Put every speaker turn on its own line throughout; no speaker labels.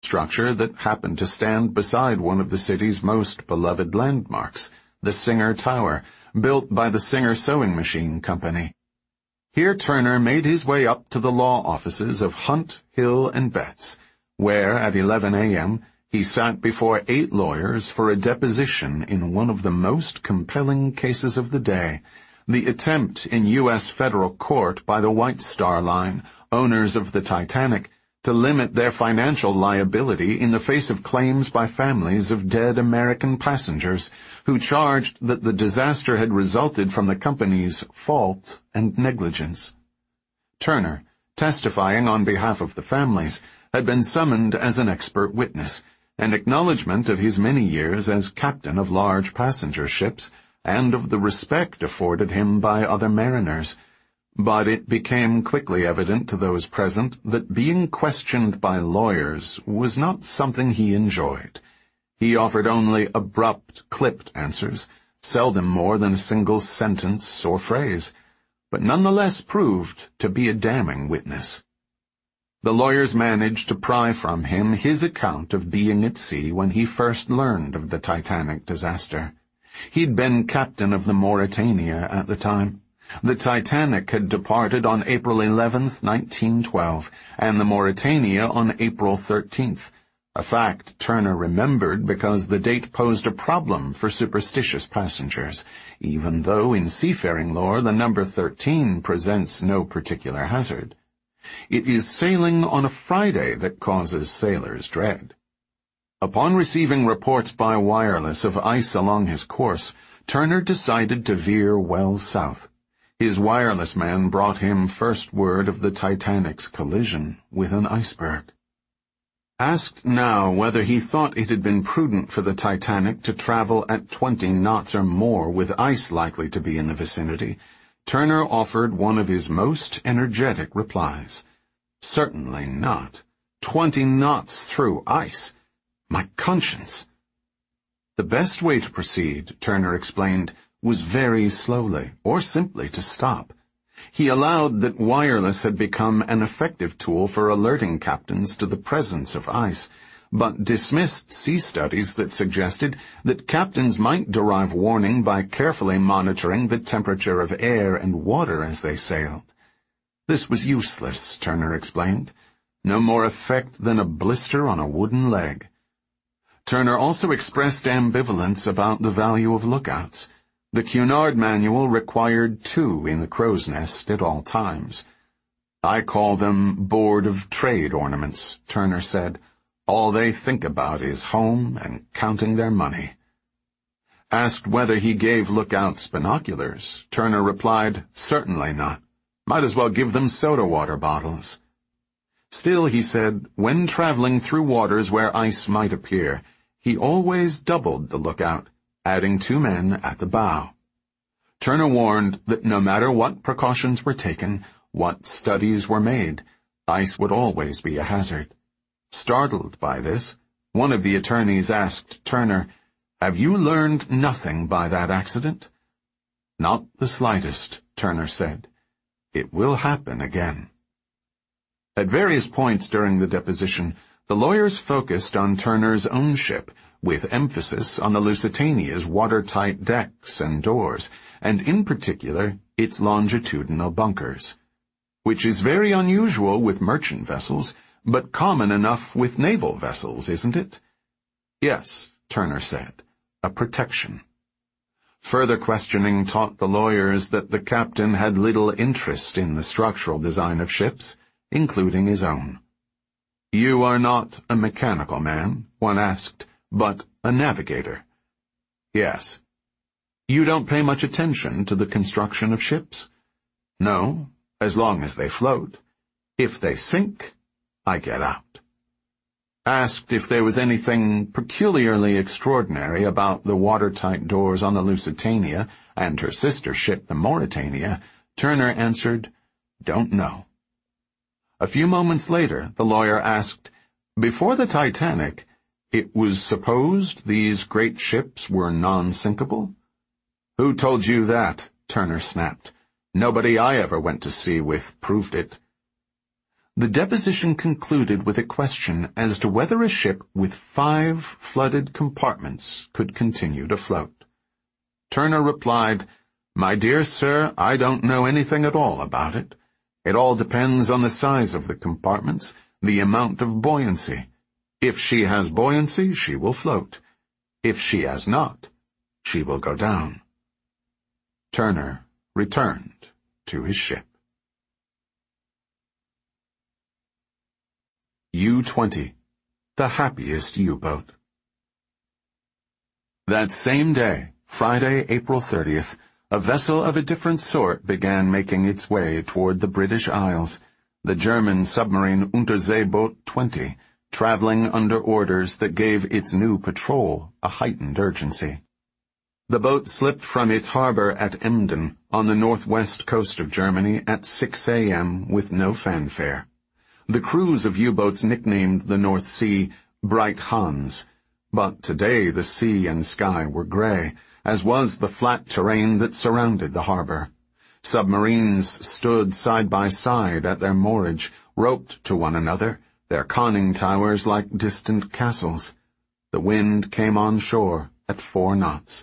structure that happened to stand beside one of the city's most beloved landmarks, the Singer Tower, built by the Singer Sewing Machine Company. Here Turner made his way up to the law offices of Hunt, Hill, and Betts, where at 11 a.m. he sat before 8 lawyers for a deposition in one of the most compelling cases of the day, the attempt in U.S. federal court by the White Star Line, owners of the Titanic, to limit their financial liability in the face of claims by families of dead American passengers who charged that the disaster had resulted from the company's fault and negligence. Turner, testifying on behalf of the families, had been summoned as an expert witness, an acknowledgment of his many years as captain of large passenger ships and of the respect afforded him by other mariners. But it became quickly evident to those present that being questioned by lawyers was not something he enjoyed. He offered only abrupt, clipped answers, seldom more than a single sentence or phrase, but nonetheless proved to be a damning witness. The lawyers managed to pry from him his account of being at sea when he first learned of the Titanic disaster. He'd been captain of the Mauretania at the time. The Titanic had departed on April 11th, 1912, and the Mauretania on April 13th, a fact Turner remembered because the date posed a problem for superstitious passengers, even though in seafaring lore the number 13 presents no particular hazard. It is sailing on a Friday that causes sailors dread. Upon receiving reports by wireless of ice along his course, Turner decided to veer well south. His wireless man brought him first word of the Titanic's collision with an iceberg. Asked now whether he thought it had been prudent for the Titanic to travel at 20 knots or more with ice likely to be in the vicinity, Turner offered one of his most energetic replies. Certainly not. 20 knots through ice. My conscience. The best way to proceed, Turner explained, was very slowly, or simply to stop. He allowed that wireless had become an effective tool for alerting captains to the presence of ice, but dismissed sea studies that suggested that captains might derive warning by carefully monitoring the temperature of air and water as they sailed. This was useless, Turner explained. No more effect than a blister on a wooden leg. Turner also expressed ambivalence about the value of lookouts. The Cunard manual required 2 in the crow's nest at all times. I call them Board of Trade ornaments, Turner said. All they think about is home and counting their money. Asked whether he gave lookouts binoculars, Turner replied, certainly not. Might as well give them soda water bottles. Still, he said, when traveling through waters where ice might appear, he always doubled the lookout, adding 2 men at the bow. Turner warned that no matter what precautions were taken, what studies were made, ice would always be a hazard. Startled by this, one of the attorneys asked Turner, "Have you learned nothing by that accident?" "Not the slightest," Turner said. "It will happen again." At various points during the deposition, the lawyers focused on Turner's own ship, with emphasis on the Lusitania's watertight decks and doors, and in particular its longitudinal bunkers, which is very unusual with merchant vessels, but common enough with naval vessels, isn't it? Yes, Turner said, a protection. Further questioning taught the lawyers that the captain had little interest in the structural design of ships, including his own. "You are not a mechanical man," one asked, "but a navigator." "Yes." "You don't pay much attention to the construction of ships?" "No, as long as they float. If they sink, I get out." Asked if there was anything peculiarly extraordinary about the watertight doors on the Lusitania and her sister ship, the Mauretania, Turner answered, "Don't know." A few moments later, the lawyer asked, "Before the Titanic, it was supposed these great ships were non-sinkable?" "Who told you that?" Turner snapped. "Nobody I ever went to sea with proved it." The deposition concluded with a question as to whether a ship with 5 flooded compartments could continue to float. Turner replied, "My dear sir, I don't know anything at all about it. It all depends on the size of the compartments, the amount of buoyancy. If she has buoyancy, she will float. If she has not, she will go down." Turner returned to his ship. U-20, the happiest U-boat. That same day, Friday, April 30th, a vessel of a different sort began making its way toward the British Isles, the German submarine Unterseeboot 20, traveling under orders that gave its new patrol a heightened urgency. The boat slipped from its harbor at Emden on the northwest coast of Germany at 6 a.m. with no fanfare. The crews of U-boats nicknamed the North Sea Bright Hans, but today the sea and sky were gray, as was the flat terrain that surrounded the harbor. Submarines stood side by side at their moorage, roped to one another, their conning towers like distant castles. The wind came on shore at 4 knots.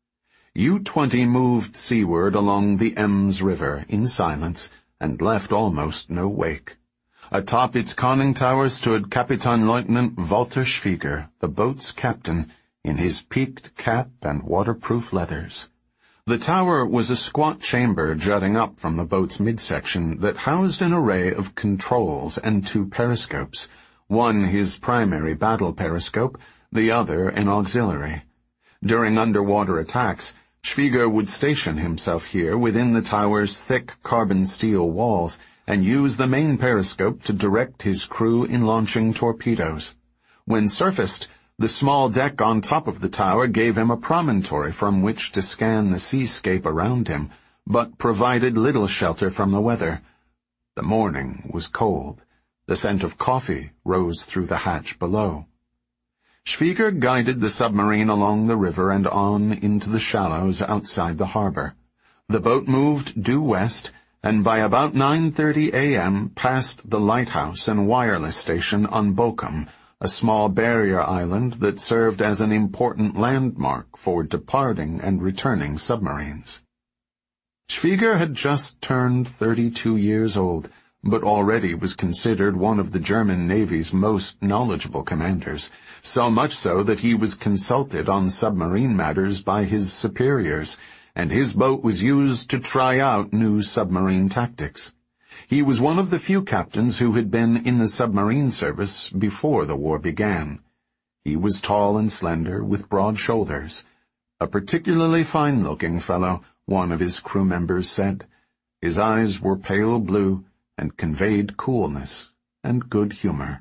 U-20 moved seaward along the Ems River in silence and left almost no wake. Atop its conning tower stood Kapitänleutnant Walter Schwieger, the boat's captain, in his peaked cap and waterproof leathers. The tower was a squat chamber jutting up from the boat's midsection that housed an array of controls and 2 periscopes, one his primary battle periscope, the other an auxiliary. During underwater attacks, Schwieger would station himself here within the tower's thick carbon steel walls and use the main periscope to direct his crew in launching torpedoes. When surfaced, the small deck on top of the tower gave him a promontory from which to scan the seascape around him, but provided little shelter from the weather. The morning was cold. The scent of coffee rose through the hatch below. Schwieger guided the submarine along the river and on into the shallows outside the harbor. The boat moved due west, and by about 9:30 a.m. passed the lighthouse and wireless station on Bochum, a small barrier island that served as an important landmark for departing and returning submarines. Schwieger had just turned 32 years old, but already was considered one of the German Navy's most knowledgeable commanders, so much so that he was consulted on submarine matters by his superiors, and his boat was used to try out new submarine tactics. He was one of the few captains who had been in the submarine service before the war began. He was tall and slender, with broad shoulders. A particularly fine-looking fellow, one of his crew members said. His eyes were pale blue and conveyed coolness and good humor.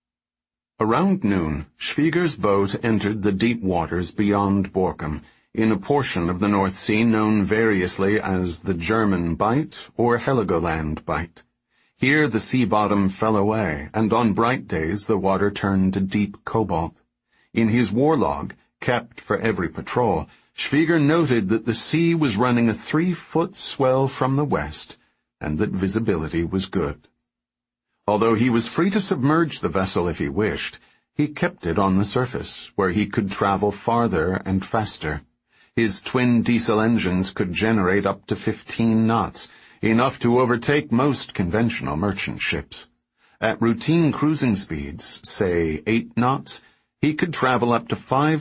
Around noon, Schwieger's boat entered the deep waters beyond Borkum, in a portion of the North Sea known variously as the German Bight or Heligoland Bight. Here the sea bottom fell away, and on bright days the water turned to deep cobalt. In his war log, kept for every patrol, Schwieger noted that the sea was running a 3-foot swell from the west, and that visibility was good. Although he was free to submerge the vessel if he wished, he kept it on the surface, where he could travel farther and faster. His twin diesel engines could generate up to 15 knots, enough to overtake most conventional merchant ships. At routine cruising speeds, say 8 knots, he could travel up to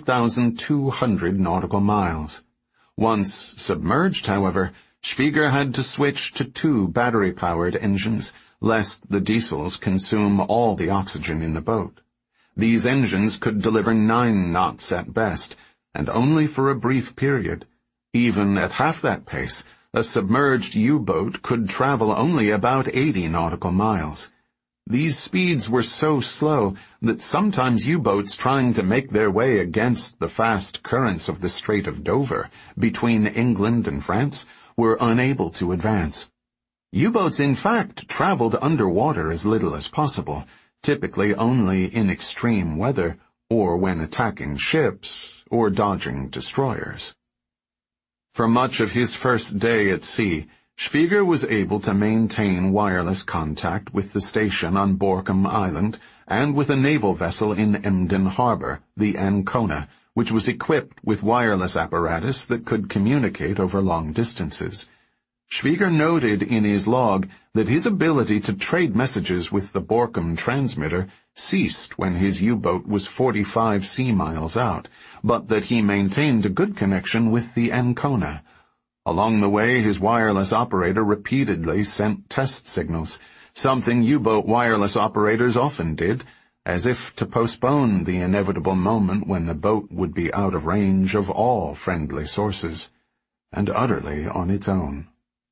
5,200 nautical miles. Once submerged, however, Schwieger had to switch to 2 battery-powered engines, lest the diesels consume all the oxygen in the boat. These engines could deliver 9 knots at best, and only for a brief period. Even at half that pace, a submerged U-boat could travel only about 80 nautical miles. These speeds were so slow that sometimes U-boats trying to make their way against the fast currents of the Strait of Dover between England and France were unable to advance. U-boats, in fact, traveled underwater as little as possible, typically only in extreme weather or when attacking ships or dodging destroyers. For much of his first day at sea, Schwieger was able to maintain wireless contact with the station on Borkum Island and with a naval vessel in Emden Harbor, the Ancona, which was equipped with wireless apparatus that could communicate over long distances. Schwieger noted in his log that his ability to trade messages with the Borkum transmitter ceased when his U-boat was 45 sea miles out, but that he maintained a good connection with the Ancona. Along the way, his wireless operator repeatedly sent test signals, something U-boat wireless operators often did, as if to postpone the inevitable moment when the boat would be out of range of all friendly sources, and utterly on its own.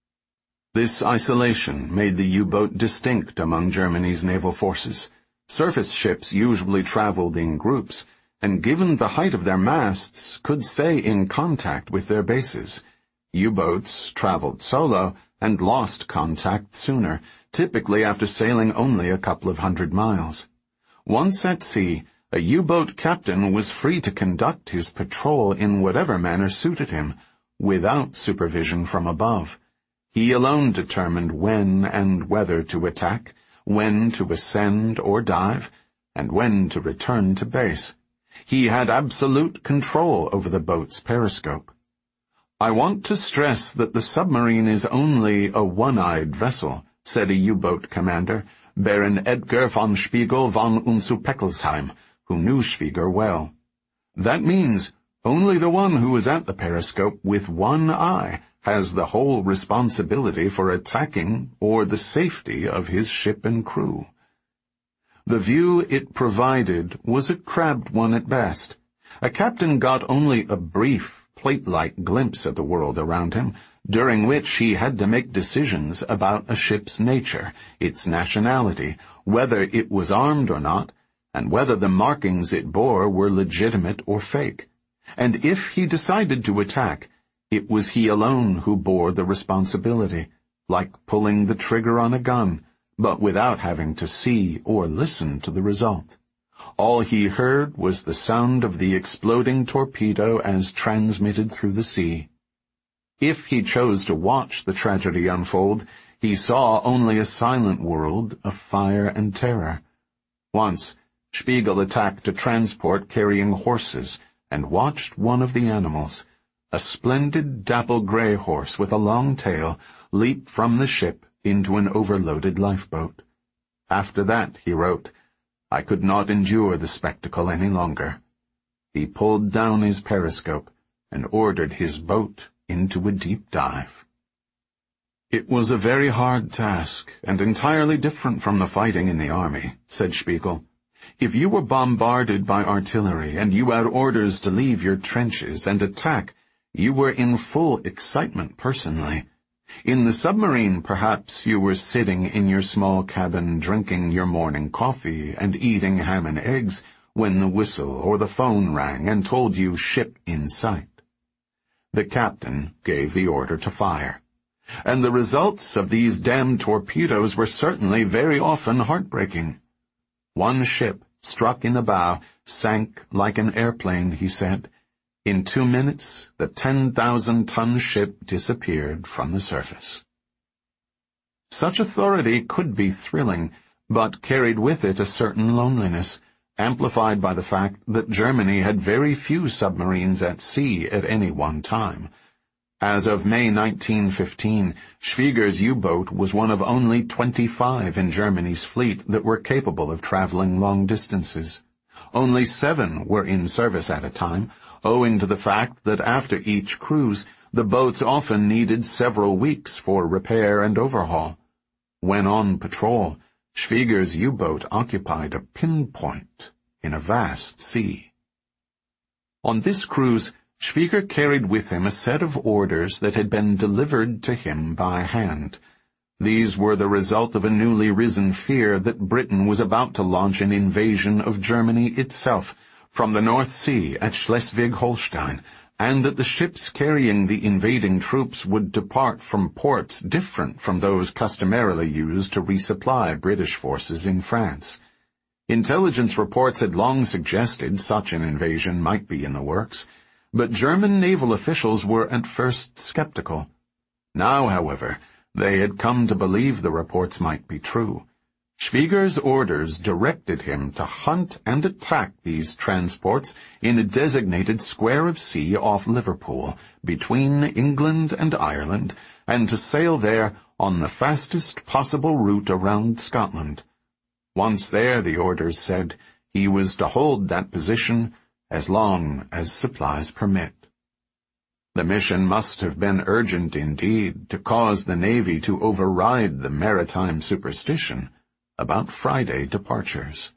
This isolation made the U-boat distinct among Germany's naval forces. Surface ships usually traveled in groups, and given the height of their masts, could stay in contact with their bases. U-boats traveled solo and lost contact sooner, typically after sailing only a couple of 100 miles. Once at sea, a U-boat captain was free to conduct his patrol in whatever manner suited him, without supervision from above. He alone determined when and whether to attack, when to ascend or dive, and when to return to base. He had absolute control over the boat's periscope. "I want to stress that the submarine is only a one-eyed vessel," said a U-boat commander, Baron Edgar von Spiegel von Unzupeckelsheim, who knew Schwieger well. "That means only the one who is at the periscope with one eye has the whole responsibility for attacking or the safety of his ship and crew." The view it provided was a crabbed one at best. A captain got only a brief, plate-like glimpse of the world around him, during which he had to make decisions about a ship's nature, its nationality, whether it was armed or not, and whether the markings it bore were legitimate or fake. And if he decided to attack, it was he alone who bore the responsibility, like pulling the trigger on a gun, but without having to see or listen to the result. All he heard was the sound of the exploding torpedo as transmitted through the sea. If he chose to watch the tragedy unfold, he saw only a silent world of fire and terror. Once, Spiegel attacked a transport carrying horses and watched one of the animals, a splendid dapple-gray horse with a long tail, leap from the ship into an overloaded lifeboat. After that, he wrote, "I could not endure the spectacle any longer." He pulled down his periscope and ordered his boat into a deep dive. "It was a very hard task, and entirely different from the fighting in the army," said Spiegel. "If you were bombarded by artillery and you had orders to leave your trenches and attack, you were in full excitement personally. In the submarine, perhaps you were sitting in your small cabin drinking your morning coffee and eating ham and eggs when the whistle or the phone rang and told you ship in sight. The captain gave the order to fire. And the results of these damned torpedoes were certainly very often heartbreaking. One ship, struck in the bow, sank like an airplane, he said. In 2 minutes, the 10,000-ton ship disappeared from the surface. Such authority could be thrilling, but carried with it a certain loneliness, amplified by the fact that Germany had very few submarines at sea at any one time. As of May 1915, Schwieger's U-boat was one of only 25 in Germany's fleet that were capable of traveling long distances. Only 7 were in service at a time, owing to the fact that after each cruise, the boats often needed several weeks for repair and overhaul. When on patrol, Schwieger's U-boat occupied a pinpoint in a vast sea. On this cruise, Schwieger carried with him a set of orders that had been delivered to him by hand. These were the result of a newly risen fear that Britain was about to launch an invasion of Germany itself from the North Sea at Schleswig-Holstein, and that the ships carrying the invading troops would depart from ports different from those customarily used to resupply British forces in France. Intelligence reports had long suggested such an invasion might be in the works, but German naval officials were at first skeptical. Now, however, They had come to believe the reports might be true. Schwieger's orders directed him to hunt and attack these transports in a designated square of sea off Liverpool, between England and Ireland, and to sail there on the fastest possible route around Scotland. Once there, the orders said, he was to hold that position as long as supplies permit. The mission must have been urgent indeed to cause the Navy to override the maritime superstition about Friday departures.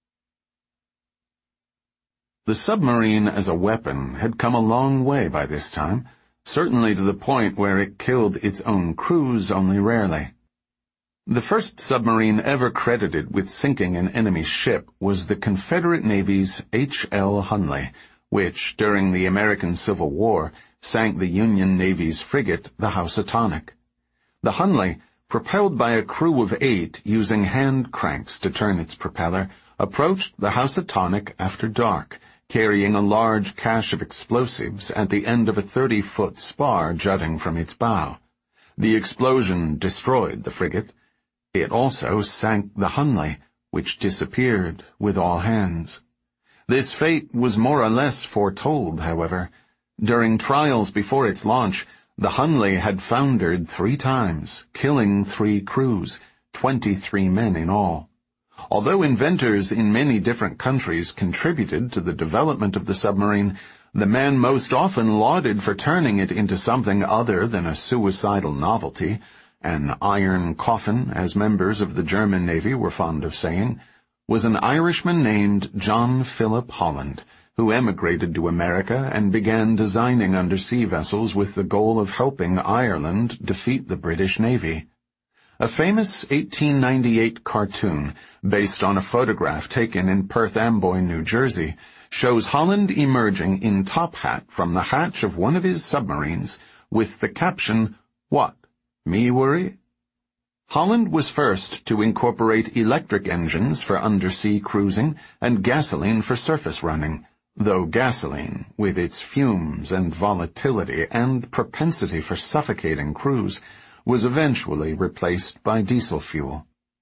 The submarine as a weapon had come a long way by this time, certainly to the point where it killed its own crews only rarely. The first submarine ever credited with sinking an enemy ship was the Confederate Navy's H.L. Hunley, which, during the American Civil War, sank the Union Navy's frigate, the Housatonic. The Hunley, propelled by a crew of 8 using hand cranks to turn its propeller, approached the Housatonic after dark, carrying a large cache of explosives at the end of a 30-foot spar jutting from its bow. The explosion destroyed the frigate. It also sank the Hunley, which disappeared with all hands. This fate was more or less foretold, however. During trials before its launch, the Hunley had foundered 3 times, killing 3 crews, 23 men in all. Although inventors in many different countries contributed to the development of the submarine, the man most often lauded for turning it into something other than a suicidal novelty, an iron coffin, as members of the German Navy were fond of saying, was an Irishman named John Philip Holland, who emigrated to America and began designing undersea vessels with the goal of helping Ireland defeat the British Navy. A famous 1898 cartoon, based on a photograph taken in Perth Amboy, New Jersey, shows Holland emerging in top hat from the hatch of one of his submarines with the caption, "What, me worry?" Holland was first to incorporate electric engines for undersea cruising and gasoline for surface running, though gasoline, with its fumes and volatility and propensity for suffocating crews, was eventually replaced by diesel fuel.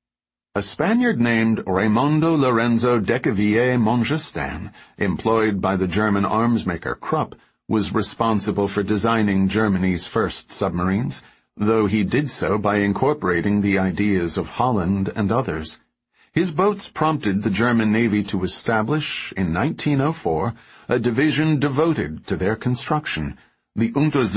A Spaniard named Raimundo Lorenzo Decaville Mongestan, employed by the German arms maker Krupp, was responsible for designing Germany's first submarines, though he did so by incorporating the ideas of Holland and others. His boats prompted the German Navy to establish, in 1904, a division devoted to their construction, the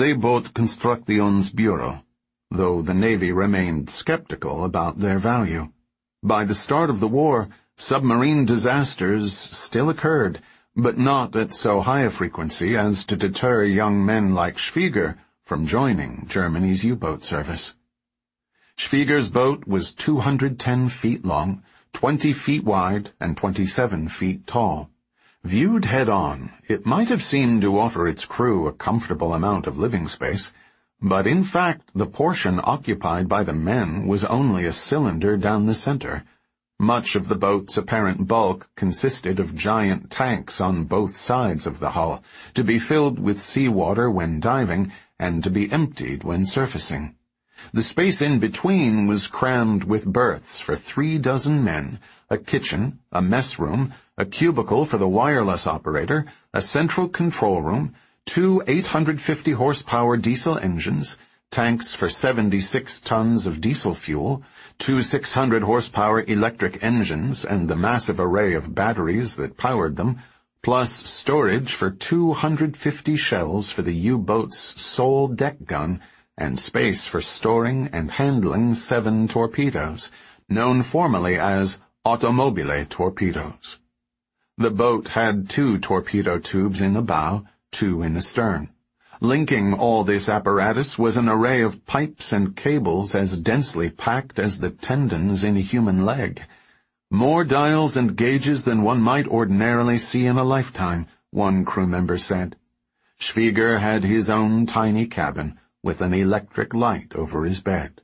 Unterseebootkonstruktionsbüro, though the Navy remained skeptical about their value. By the start of the war, submarine disasters still occurred, but not at so high a frequency as to deter young men like Schwieger from joining Germany's U-boat service. Schwieger's boat was 210 feet long, 20 feet wide, and 27 feet tall. Viewed head-on, it might have seemed to offer its crew a comfortable amount of living space, but in fact the portion occupied by the men was only a cylinder down the center. Much of the boat's apparent bulk consisted of giant tanks on both sides of the hull, to be filled with seawater when diving and to be emptied when surfacing. The space in between was crammed with berths for 36 men, a kitchen, a mess room, a cubicle for the wireless operator, a central control room, 2 850-horsepower diesel engines, tanks for 76 tons of diesel fuel, 2 600-horsepower electric engines and the massive array of batteries that powered them, plus storage for 250 shells for the U-boat's sole deck gun and space for storing and handling 7 torpedoes, known formally as automobile torpedoes. The boat had 2 torpedo tubes in the bow, 2 in the stern. Linking all this apparatus was an array of pipes and cables as densely packed as the tendons in a human leg. More dials and gauges than one might ordinarily see in a lifetime, one crew member said. Schwieger had his own tiny cabin, with an electric light over his bed.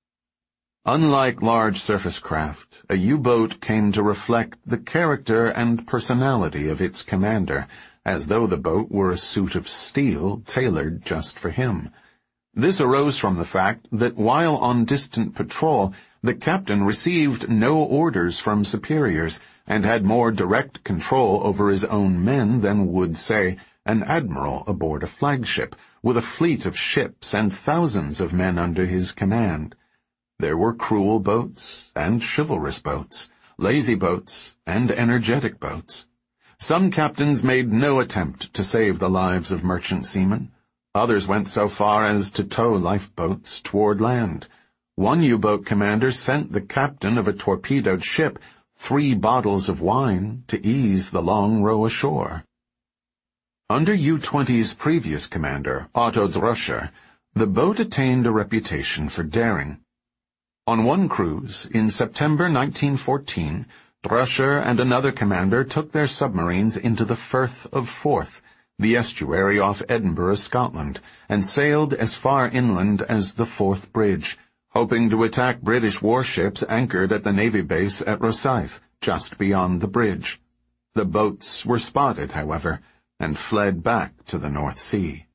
Unlike large surface craft, a U-boat came to reflect the character and personality of its commander, as though the boat were a suit of steel tailored just for him. This arose from the fact that while on distant patrol, the captain received no orders from superiors and had more direct control over his own men than would, say, an admiral aboard a flagship, with a fleet of ships and thousands of men under his command. There were cruel boats and chivalrous boats, lazy boats and energetic boats. Some captains made no attempt to save the lives of merchant seamen. Others went so far as to tow lifeboats toward land. One U-boat commander sent the captain of a torpedoed ship 3 bottles of wine to ease the long row ashore. Under U-20's previous commander, Otto Droscher, the boat attained a reputation for daring. On one cruise, in September 1914, Droscher and another commander took their submarines into the Firth of Forth, the estuary off Edinburgh, Scotland, and sailed as far inland as the Forth Bridge, hoping to attack British warships anchored at the Navy base at Rosyth, just beyond the bridge. The boats were spotted, however, and fled back to the North Sea.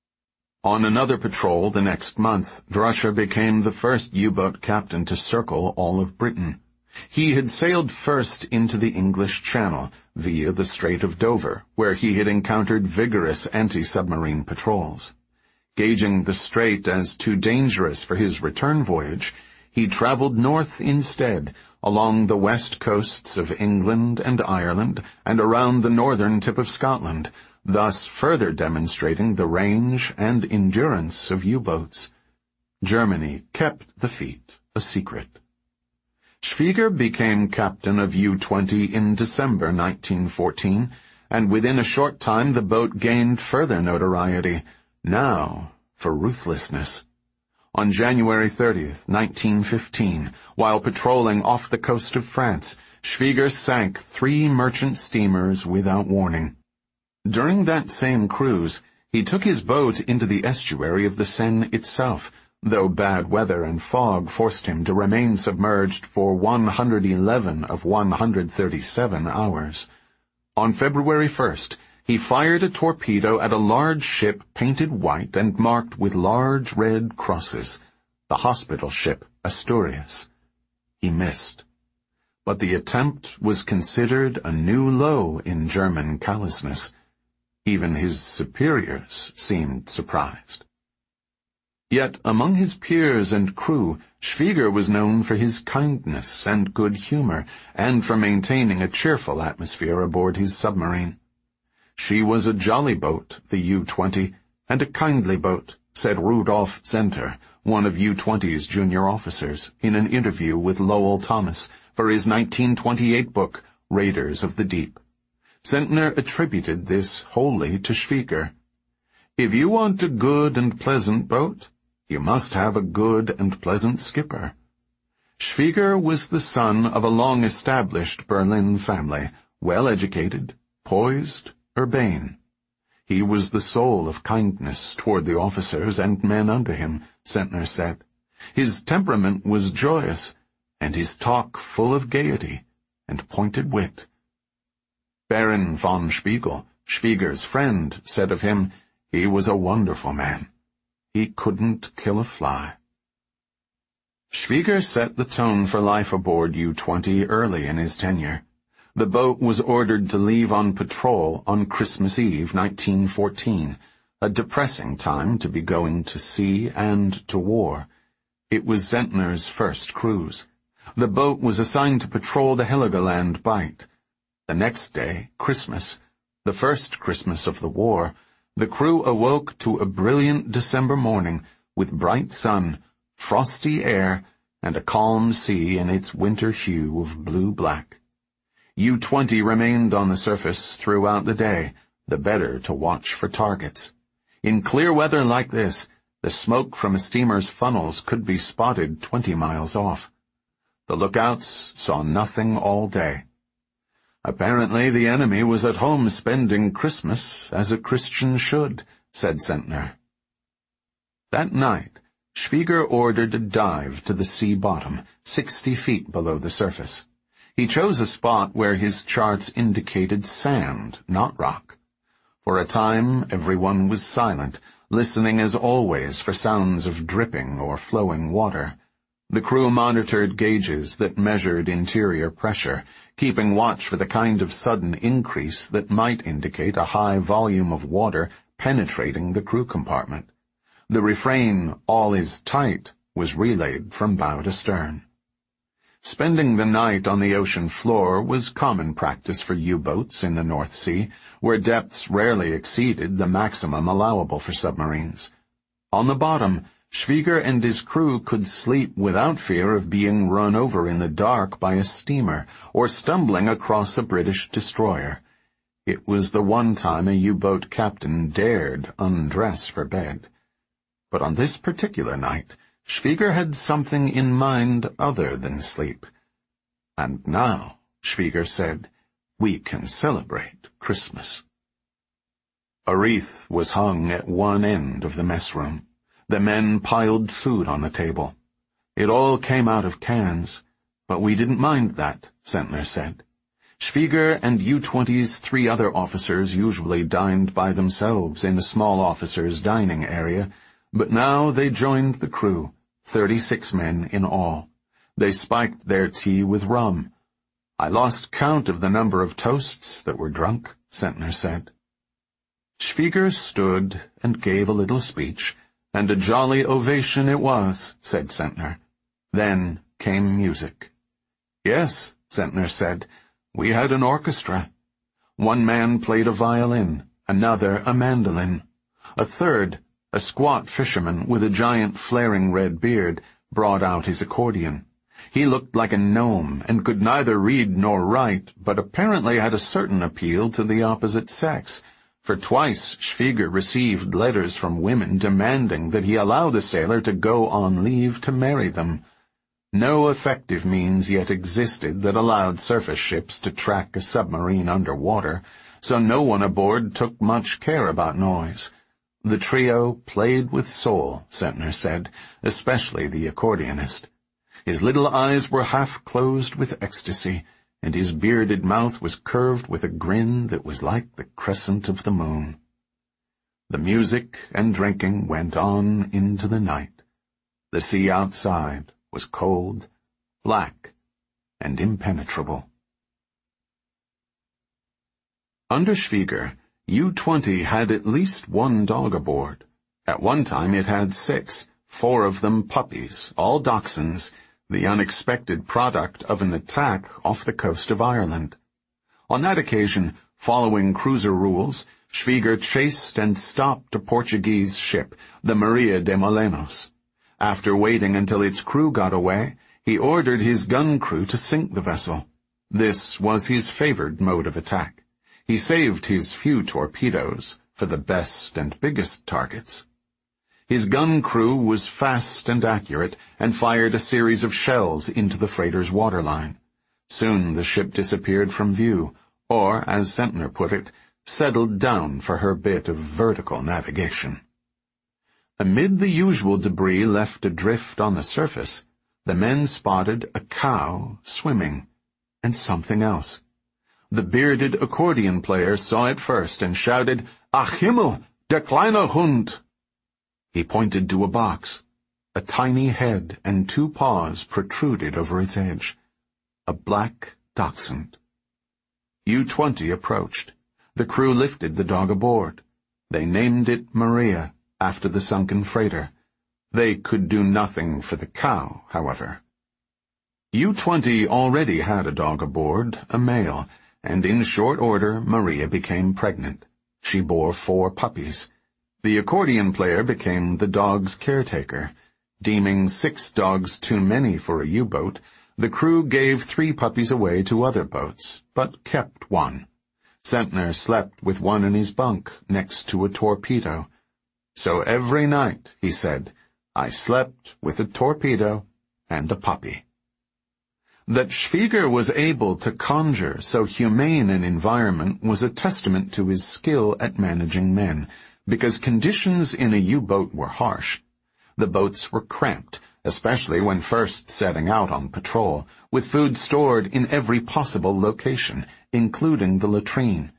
On another patrol the next month, Droscher became the first U-boat captain to circle all of Britain. He had sailed first into the English Channel, via the Strait of Dover, where he had encountered vigorous anti-submarine patrols. Gauging the strait as too dangerous for his return voyage, he traveled north instead, along the west coasts of England and Ireland, and around the northern tip of Scotland, thus further demonstrating the range and endurance of U-boats. Germany kept the feat a secret. Schwieger became captain of U-20 in December 1914, and within a short time the boat gained further notoriety, now for ruthlessness. On January 30th, 1915, while patrolling off the coast of France, Schwieger sank 3 merchant steamers without warning. During that same cruise, he took his boat into the estuary of the Seine itself, though bad weather and fog forced him to remain submerged for 111 of 137 hours. On February 1st, he fired a torpedo at a large ship painted white and marked with large red crosses, the hospital ship Asturias. He missed. But the attempt was considered a new low in German callousness. Even his superiors seemed surprised. Yet among his peers and crew, Schwieger was known for his kindness and good humor, and for maintaining a cheerful atmosphere aboard his submarine. "She was a jolly boat, the U-20, and a kindly boat," said Rudolf Zenter, one of U-20's junior officers, in an interview with Lowell Thomas for his 1928 book, Raiders of the Deep. Zentner attributed this wholly to Schwieger. "If you want a good and pleasant boat, you must have a good and pleasant skipper." Schwieger was the son of a long-established Berlin family, well-educated, poised, urbane. He was the soul of kindness toward the officers and men under him, Zentner said. His temperament was joyous, and his talk full of gaiety and pointed wit. Baron von Spiegel, Schwieger's friend, said of him, "He was a wonderful man. He couldn't kill a fly." Schwieger set the tone for life aboard U-20 early in his tenure. The boat was ordered to leave on patrol on Christmas Eve 1914, a depressing time to be going to sea and to war. It was Zentner's first cruise. The boat was assigned to patrol the Heligoland Bight. The next day, Christmas, the first Christmas of the war, the crew awoke to a brilliant December morning with bright sun, frosty air, and a calm sea in its winter hue of blue-black. U-20 remained on the surface throughout the day, the better to watch for targets. In clear weather like this, the smoke from a steamer's funnels could be spotted 20 miles off. The lookouts saw nothing all day. "Apparently the enemy was at home spending Christmas as a Christian should," said Zentner. That night, Schwieger ordered a dive to the sea bottom, 60 feet below the surface. He chose a spot where his charts indicated sand, not rock. For a time everyone was silent, listening as always for sounds of dripping or flowing water. The crew monitored gauges that measured interior pressure, keeping watch for the kind of sudden increase that might indicate a high volume of water penetrating the crew compartment. The refrain, "All is tight," was relayed from bow to stern. Spending the night on the ocean floor was common practice for U-boats in the North Sea, where depths rarely exceeded the maximum allowable for submarines. On the bottom, Schwieger and his crew could sleep without fear of being run over in the dark by a steamer or stumbling across a British destroyer. It was the one time a U-boat captain dared undress for bed. But on this particular night, Schwieger had something in mind other than sleep. "And now," Schwieger said, "we can celebrate Christmas." A wreath was hung at one end of the mess room. The men piled food on the table. "It all came out of cans, but we didn't mind that," Sentner said. Schwieger and U-20's 3 other officers usually dined by themselves in the small officers' dining area, but now they joined the crew, 36 men in all. They spiked their tea with rum. "I lost count of the number of toasts that were drunk," Sentner said. Schwieger stood and gave a little speech, "And a jolly ovation it was," said Sentner. Then came music. "Yes," Sentner said, "we had an orchestra. One man played a violin, another a mandolin. A third, a squat fisherman with a giant flaring red beard, brought out his accordion. He looked like a gnome and could neither read nor write, but apparently had a certain appeal to the opposite sex, for twice Schwieger received letters from women demanding that he allow the sailor to go on leave to marry them. No effective means yet existed that allowed surface ships to track a submarine underwater, so no one aboard took much care about noise. The trio played with soul, Sentner said, especially the accordionist. His little eyes were half closed with ecstasy, and his bearded mouth was curved with a grin that was like the crescent of the moon. The music and drinking went on into the night. The sea outside was cold, black, and impenetrable. Under Schwieger, U-20 had at least one dog aboard. At one time it had 6, 4 of them puppies, all dachshunds, the unexpected product of an attack off the coast of Ireland. On that occasion, following cruiser rules, Schwieger chased and stopped a Portuguese ship, the Maria de Molinos. After waiting until its crew got away, he ordered his gun crew to sink the vessel. This was his favored mode of attack. He saved his few torpedoes for the best and biggest targets. His gun crew was fast and accurate and fired a series of shells into the freighter's waterline. Soon the ship disappeared from view, or, as Sentner put it, settled down for her bit of vertical navigation. Amid the usual debris left adrift on the surface, the men spotted a cow swimming, and something else. The bearded accordion player saw it first and shouted, "Ach Himmel, der kleine Hund!" He pointed to a box. A tiny head and 2 paws protruded over its edge. A black dachshund. U-20 approached. The crew lifted the dog aboard. They named it Maria, after the sunken freighter. They could do nothing for the cow, however. U-20 already had a dog aboard, a male, and in short order Maria became pregnant. She bore 4 puppies. The accordion player became the dog's caretaker. Deeming 6 dogs too many for a U-boat, the crew gave 3 puppies away to other boats, but kept 1. Sentner slept with one in his bunk, next to a torpedo. "So every night," he said, "I slept with a torpedo and a puppy." That Schwieger was able to conjure so humane an environment was a testament to his skill at managing men, because conditions in a U-boat were harsh. The boats were cramped, especially when first setting out on patrol, with food stored in every possible location, including the latrine.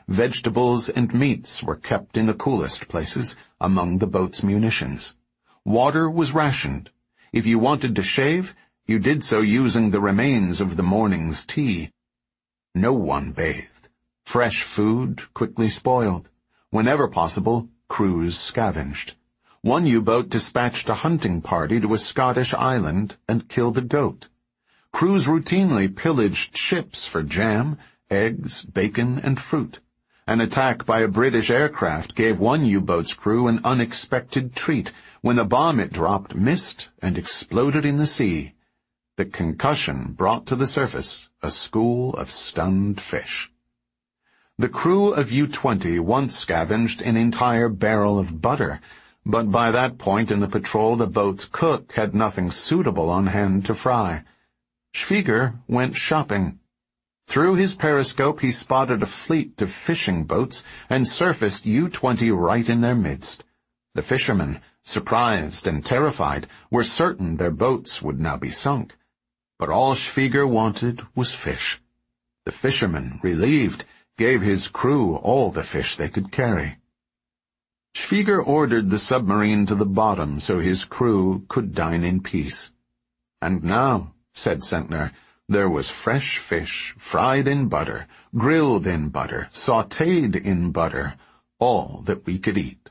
vegetables and meats were kept in the coolest places among the boat's munitions. Water was rationed. If you wanted to shave, you did so using the remains of the morning's tea. No one bathed. Fresh food quickly spoiled. Whenever possible, crews scavenged. One U-boat dispatched a hunting party to a Scottish island and killed a goat. Crews routinely pillaged ships for jam, eggs, bacon, and fruit. An attack by a British aircraft gave one U-boat's crew an unexpected treat when a bomb it dropped missed and exploded in the sea. The concussion brought to the surface a school of stunned fish. The crew of U-20 once scavenged an entire barrel of butter, but by that point in the patrol the boat's cook had nothing suitable on hand to fry. Schwieger went shopping. Through his periscope he spotted a fleet of fishing boats and surfaced U-20 right in their midst. The fishermen, surprised and terrified, were certain their boats would now be sunk. But all Schwieger wanted was fish. The fishermen, relieved, gave his crew all the fish they could carry. Schwieger ordered the submarine to the bottom so his crew could dine in peace. "And now," said Sentner, "there was fresh fish, fried in butter, grilled in butter, sautéed in butter, all that we could eat."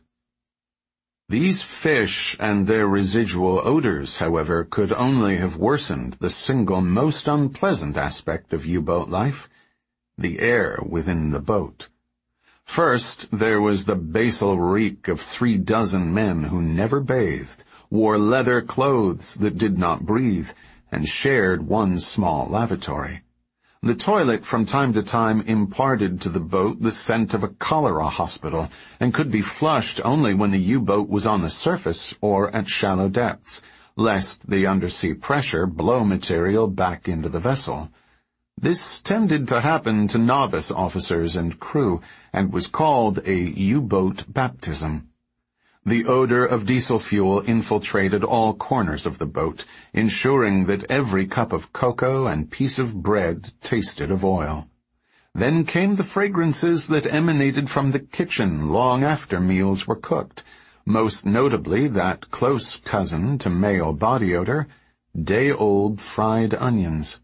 These fish and their residual odors, however, could only have worsened the single most unpleasant aspect of U-boat life, the air within the boat. First, there was the basal reek of 36 men who never bathed, wore leather clothes that did not breathe, and shared one small lavatory. The toilet from time to time imparted to the boat the scent of a cholera hospital and could be flushed only when the U-boat was on the surface or at shallow depths, lest the undersea pressure blow material back into the vessel. This tended to happen to novice officers and crew and was called a U-boat baptism. The odor of diesel fuel infiltrated all corners of the boat, ensuring that every cup of cocoa and piece of bread tasted of oil. Then came the fragrances that emanated from the kitchen long after meals were cooked, most notably that close cousin to male body odor, day-old fried onions.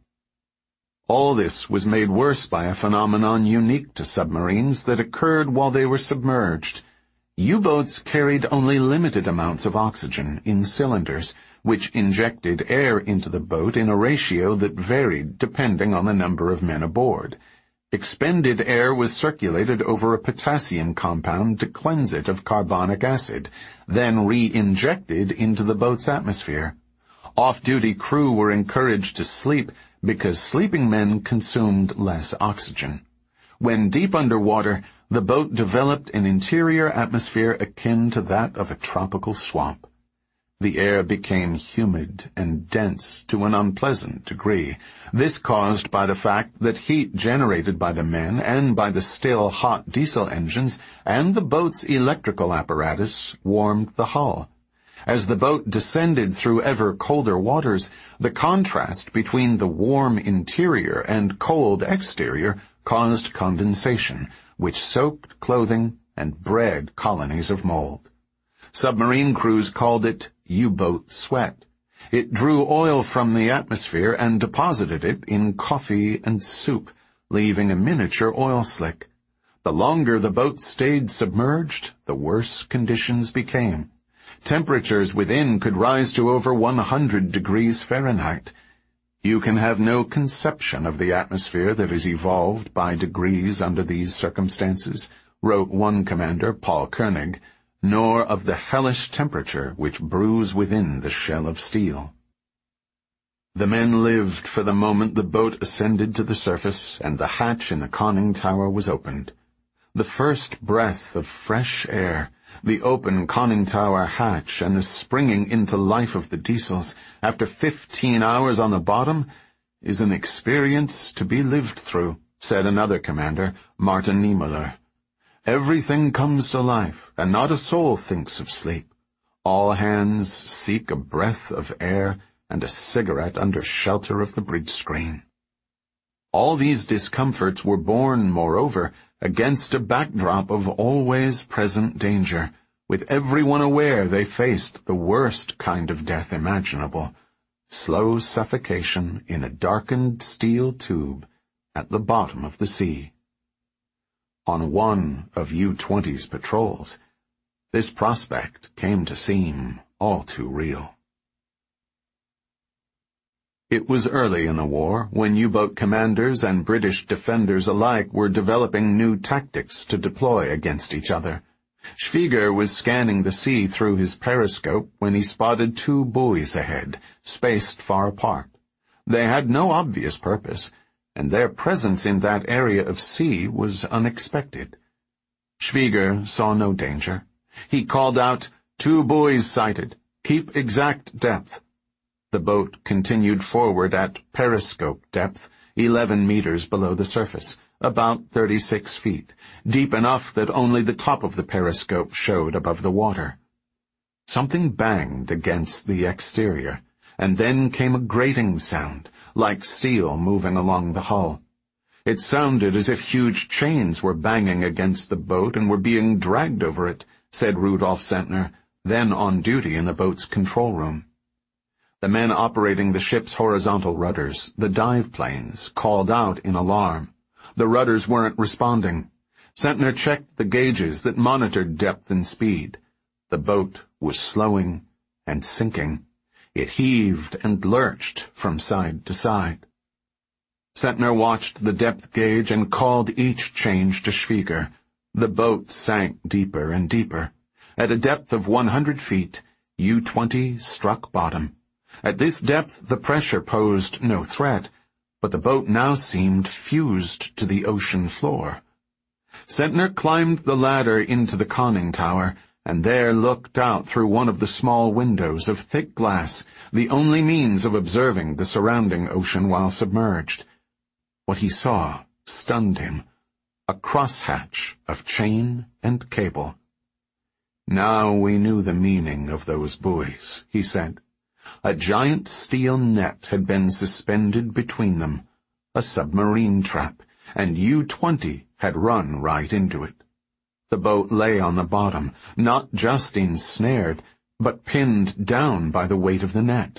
All this was made worse by a phenomenon unique to submarines that occurred while they were submerged. U-boats carried only limited amounts of oxygen in cylinders, which injected air into the boat in a ratio that varied depending on the number of men aboard. Expended air was circulated over a potassium compound to cleanse it of carbonic acid, then re-injected into the boat's atmosphere. Off-duty crew were encouraged to sleep because sleeping men consumed less oxygen. When deep underwater, the boat developed an interior atmosphere akin to that of a tropical swamp. The air became humid and dense to an unpleasant degree, this caused by the fact that heat generated by the men and by the still hot diesel engines and the boat's electrical apparatus warmed the hull. As the boat descended through ever colder waters, the contrast between the warm interior and cold exterior caused condensation, which soaked clothing and bred colonies of mold. Submarine crews called it U-boat sweat. It drew oil from the atmosphere and deposited it in coffee and soup, leaving a miniature oil slick. The longer the boat stayed submerged, the worse conditions became. Temperatures within could rise to over 100 degrees Fahrenheit. You can have no conception of the atmosphere that is evolved by degrees under these circumstances, wrote one commander, Paul Koenig, nor of the hellish temperature which brews within the shell of steel. The men lived for the moment the boat ascended to the surface and the hatch in the conning tower was opened. The first breath of fresh air, the open conning tower hatch, and the springing into life of the diesels after 15 hours on the bottom is an experience to be lived through, said another commander, Martin Niemöller. Everything comes to life, and not a soul thinks of sleep. All hands seek a breath of air and a cigarette under shelter of the bridge screen. All these discomforts were born, moreover, against a backdrop of always present danger, with everyone aware they faced the worst kind of death imaginable, slow suffocation in a darkened steel tube at the bottom of the sea. On one of U-20's patrols, this prospect came to seem all too real. It was early in the war, when U-boat commanders and British defenders alike were developing new tactics to deploy against each other. Schwieger was scanning the sea through his periscope when he spotted two buoys ahead, spaced far apart. They had no obvious purpose, and their presence in that area of sea was unexpected. Schwieger saw no danger. He called out, "Two buoys sighted. Keep exact depth." The boat continued forward at periscope depth, 11 meters below the surface, about 36 feet, deep enough that only the top of the periscope showed above the water. Something banged against the exterior, and then came a grating sound, like steel moving along the hull. It sounded as if huge chains were banging against the boat and were being dragged over it, said Rudolf Sentner, then on duty in the boat's control room. The men operating the ship's horizontal rudders, the dive planes, called out in alarm. The rudders weren't responding. Sentner checked the gauges that monitored depth and speed. The boat was slowing and sinking. It heaved and lurched from side to side. Sentner watched the depth gauge and called each change to Schwieger. The boat sank deeper and deeper. At a depth of 100 feet, U-20 struck bottom. At this depth, the pressure posed no threat, but the boat now seemed fused to the ocean floor. Sentner climbed the ladder into the conning tower, and there looked out through one of the small windows of thick glass, the only means of observing the surrounding ocean while submerged. What he saw stunned him. A crosshatch of chain and cable. Now we knew the meaning of those buoys, he said. A giant steel net had been suspended between them, a submarine trap, and U-20 had run right into it. The boat lay on the bottom, not just ensnared, but pinned down by the weight of the net.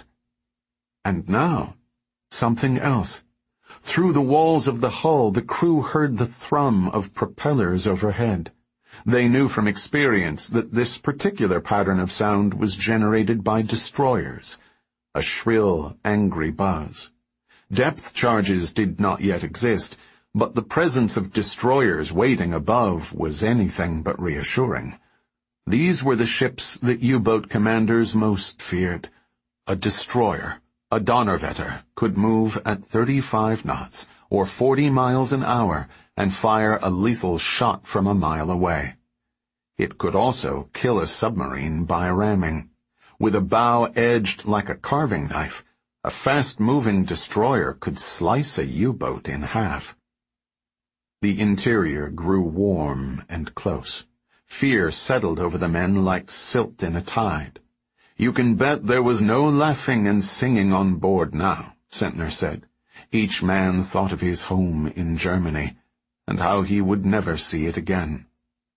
And now, something else. Through the walls of the hull, the crew heard the thrum of propellers overhead. They knew from experience that this particular pattern of sound was generated by destroyers, a shrill, angry buzz. Depth charges did not yet exist, but the presence of destroyers waiting above was anything but reassuring. These were the ships that U-boat commanders most feared. A destroyer, a Donnerwetter, could move at 35 knots, or 40 miles an hour, and fire a lethal shot from a mile away. It could also kill a submarine by ramming. With a bow edged like a carving knife, a fast-moving destroyer could slice a U-boat in half. The interior grew warm and close. Fear settled over the men like silt in a tide. "You can bet there was no laughing and singing on board now," Sentner said. Each man thought of his home in Germany, and how he would never see it again.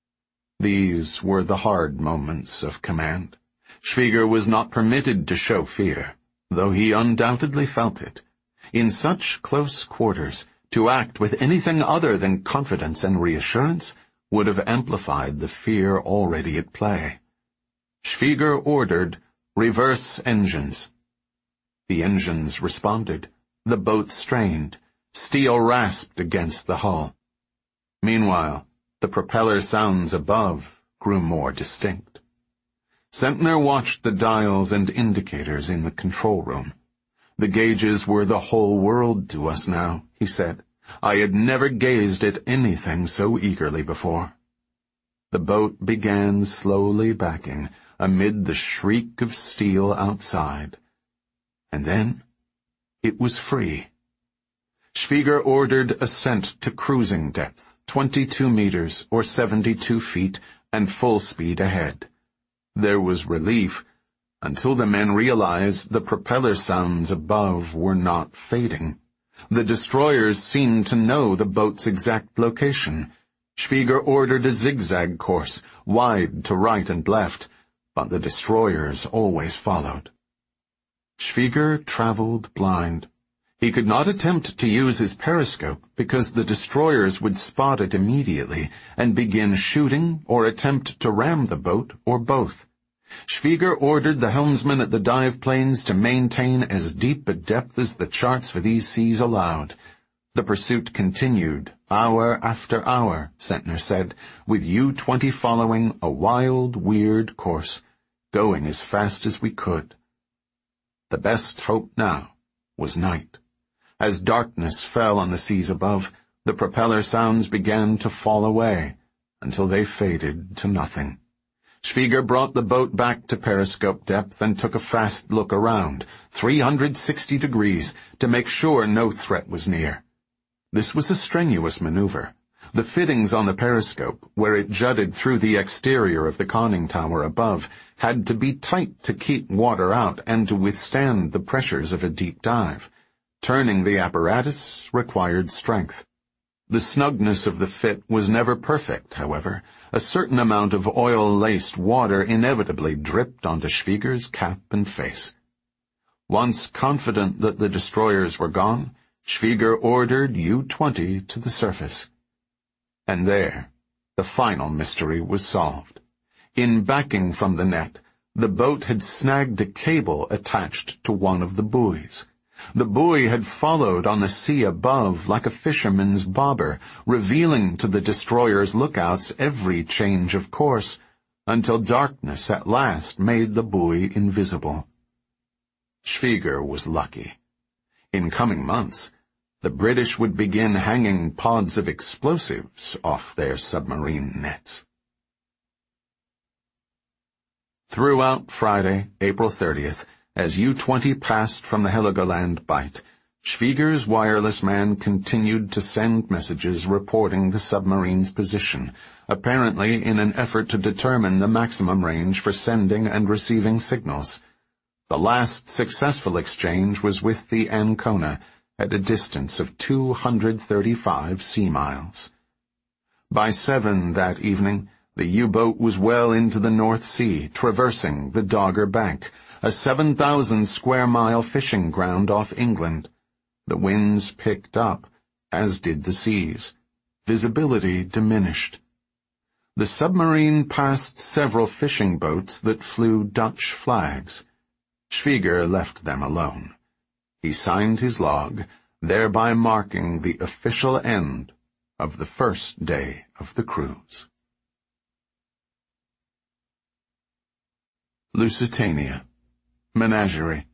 These were the hard moments of command. Schwieger was not permitted to show fear, though he undoubtedly felt it. In such close quarters, to act with anything other than confidence and reassurance would have amplified the fear already at play. Schwieger ordered, "Reverse engines." The engines responded. The boat strained. Steel rasped against the hull. Meanwhile, the propeller sounds above grew more distinct. Sentner watched the dials and indicators in the control room. "The gauges were the whole world to us now," he said. "I had never gazed at anything so eagerly before." The boat began slowly backing amid the shriek of steel outside. And then it was free. Schwieger ordered ascent to cruising depth, 22 meters or 72 feet, and full speed ahead. There was relief until the men realized the propeller sounds above were not fading. The destroyers seemed to know the boat's exact location. Schwieger ordered a zigzag course, wide to right and left, but the destroyers always followed. Schwieger traveled blind. He could not attempt to use his periscope because the destroyers would spot it immediately and begin shooting or attempt to ram the boat or both. Schwieger ordered the helmsman at the dive planes to maintain as deep a depth as the charts for these seas allowed. The pursuit continued, hour after hour, Sentner said, with U-20 following a wild, weird course, going as fast as we could. The best hope now was night. As darkness fell on the seas above, the propeller sounds began to fall away, until they faded to nothing. Schwieger brought the boat back to periscope depth and took a fast look around, 360 degrees, to make sure no threat was near. This was a strenuous maneuver. The fittings on the periscope, where it jutted through the exterior of the conning tower above, had to be tight to keep water out and to withstand the pressures of a deep dive. Turning the apparatus required strength. The snugness of the fit was never perfect, however. A certain amount of oil-laced water inevitably dripped onto Schwieger's cap and face. Once confident that the destroyers were gone, Schwieger ordered U-20 to the surface. And there, the final mystery was solved. In backing from the net, the boat had snagged a cable attached to one of the buoys. The buoy had followed on the sea above like a fisherman's bobber, revealing to the destroyer's lookouts every change of course, until darkness at last made the buoy invisible. Schwieger was lucky. In coming months, the British would begin hanging pods of explosives off their submarine nets. Throughout Friday, April 30th, as U-20 passed from the Heligoland Bight, Schwieger's wireless man continued to send messages reporting the submarine's position, apparently in an effort to determine the maximum range for sending and receiving signals. The last successful exchange was with the Ancona, at a distance of 235 sea miles. By 7 that evening, the U-boat was well into the North Sea, traversing the Dogger Bank, a 7,000-square-mile fishing ground off England. The winds picked up, as did the seas. Visibility diminished. The submarine passed several fishing boats that flew Dutch flags. Schwieger left them alone. He signed his log, thereby marking the official end of the first day of the cruise. Lusitania. Menagerie.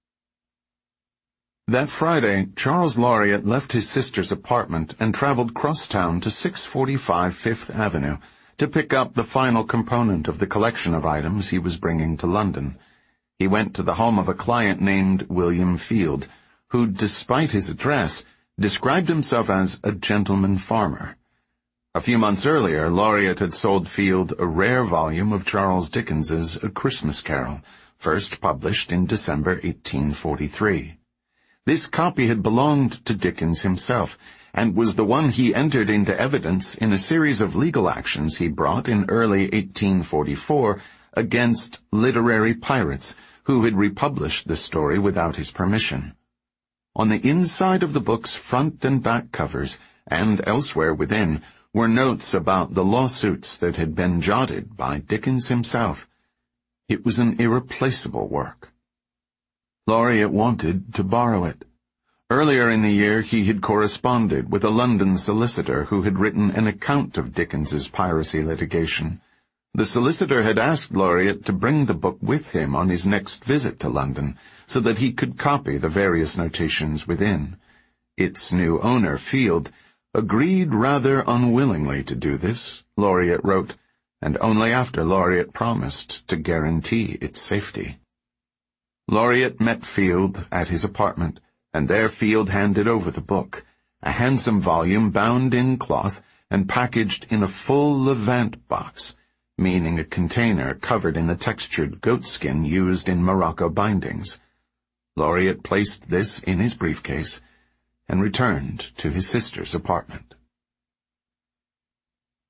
That Friday, Charles Laureate left his sister's apartment and traveled crosstown to 645 Fifth Avenue to pick up the final component of the collection of items he was bringing to London. He went to the home of a client named William Field, who, despite his address, described himself as a gentleman farmer. A few months earlier, Laureate had sold Field a rare volume of Charles Dickens's A Christmas Carol, first published in December 1843. This copy had belonged to Dickens himself, and was the one he entered into evidence in a series of legal actions he brought in early 1844 against literary pirates who had republished the story without his permission. On the inside of the book's front and back covers, and elsewhere within, were notes about the lawsuits that had been jotted by Dickens himself. It was an irreplaceable work. Laureate wanted to borrow it. Earlier in the year he had corresponded with a London solicitor who had written an account of Dickens's piracy litigation. The solicitor had asked Laureate to bring the book with him on his next visit to London, so that he could copy the various notations within. Its new owner, Field, agreed rather unwillingly to do this, Laureate wrote, and only after Laureate promised to guarantee its safety. Laureate met Field at his apartment, and there Field handed over the book, a handsome volume bound in cloth and packaged in a full Levant box, meaning a container covered in the textured goatskin used in Morocco bindings. Laureate placed this in his briefcase and returned to his sister's apartment.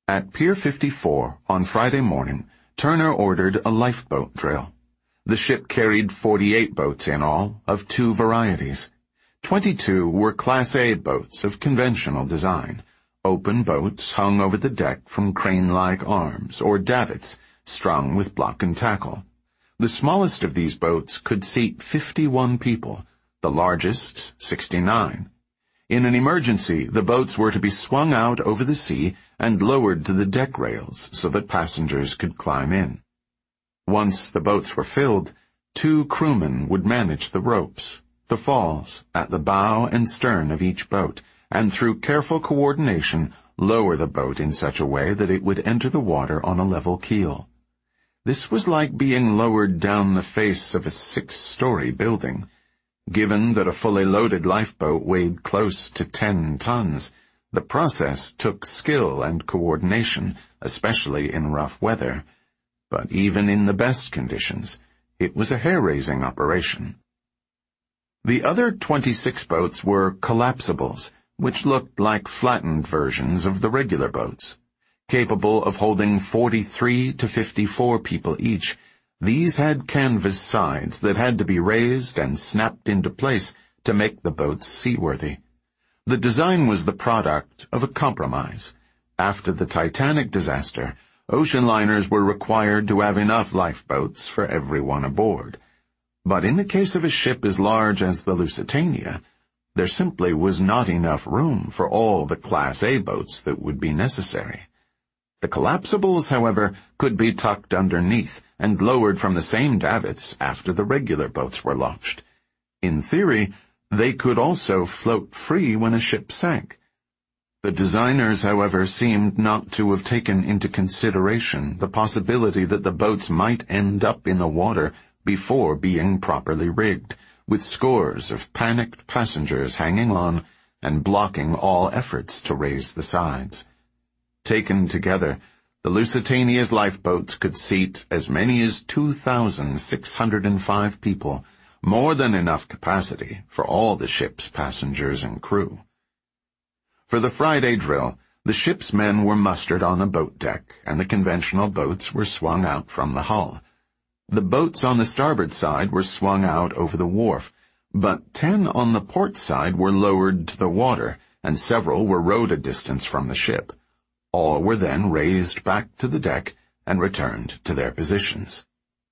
At Pier 54, on Friday morning, Turner ordered a lifeboat drill. The ship carried 48 boats in all, of 2 varieties. 22 were Class A boats of conventional design, open boats hung over the deck from crane-like arms, or davits, strung with block and tackle. The smallest of these boats could seat 51 people, the largest 69. In an emergency, the boats were to be swung out over the sea and lowered to the deck rails so that passengers could climb in. Once the boats were filled, 2 crewmen would manage the ropes, the falls, at the bow and stern of each boat, and through careful coordination lower the boat in such a way that it would enter the water on a level keel. This was like being lowered down the face of a 6-story building. Given that a fully loaded lifeboat weighed close to 10 tons, the process took skill and coordination, especially in rough weather. But even in the best conditions, it was a hair-raising operation. The other 26 boats were collapsibles, which looked like flattened versions of the regular boats. Capable of holding 43 to 54 people each, these had canvas sides that had to be raised and snapped into place to make the boats seaworthy. The design was the product of a compromise. After the Titanic disaster, ocean liners were required to have enough lifeboats for everyone aboard. But in the case of a ship as large as the Lusitania, there simply was not enough room for all the Class A boats that would be necessary. The collapsibles, however, could be tucked underneath and lowered from the same davits after the regular boats were launched. In theory, they could also float free when a ship sank. The designers, however, seemed not to have taken into consideration the possibility that the boats might end up in the water before being properly rigged, with scores of panicked passengers hanging on and blocking all efforts to raise the sides. Taken together, the Lusitania's lifeboats could seat as many as 2,605 people, more than enough capacity for all the ship's passengers and crew. For the Friday drill, the ship's men were mustered on the boat deck, and the conventional boats were swung out from the hull. The boats on the starboard side were swung out over the wharf, but 10 on the port side were lowered to the water, and several were rowed a distance from the ship. All were then raised back to the deck and returned to their positions.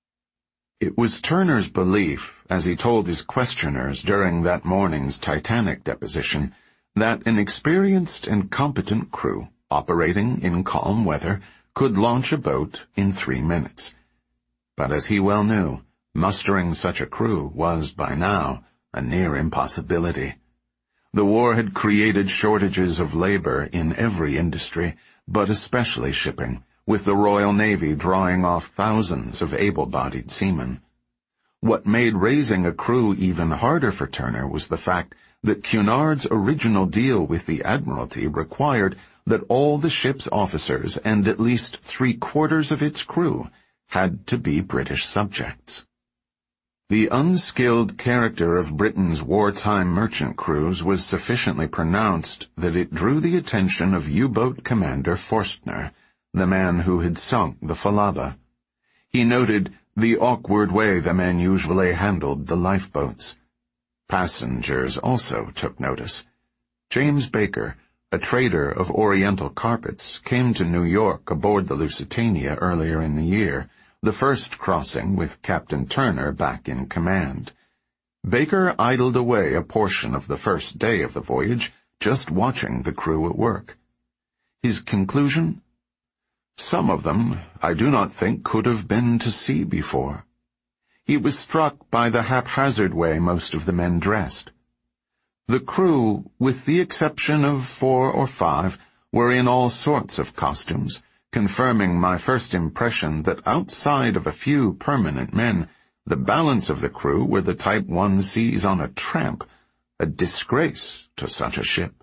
It was Turner's belief, as he told his questioners during that morning's Titanic deposition, that an experienced and competent crew, operating in calm weather, could launch a boat in 3 minutes. But as he well knew, mustering such a crew was, by now, a near impossibility. The war had created shortages of labor in every industry, but especially shipping, with the Royal Navy drawing off thousands of able-bodied seamen. What made raising a crew even harder for Turner was the fact that Cunard's original deal with the Admiralty required that all the ship's officers and at least 3/4 of its crew had to be British subjects. The unskilled character of Britain's wartime merchant crews was sufficiently pronounced that it drew the attention of U-boat Commander Forstner, the man who had sunk the Falaba. He noted the awkward way the men usually handled the lifeboats. Passengers also took notice. James Baker, a trader of Oriental carpets, came to New York aboard the Lusitania earlier in the year, the first crossing with Captain Turner back in command. Baker idled away a portion of the first day of the voyage, just watching the crew at work. His conclusion? Some of them, I do not think, could have been to sea before. He was struck by the haphazard way most of the men dressed. The crew, with the exception of 4 or 5, were in all sorts of costumes, confirming my first impression that outside of a few permanent men, the balance of the crew were the type one sees on a tramp, a disgrace to such a ship.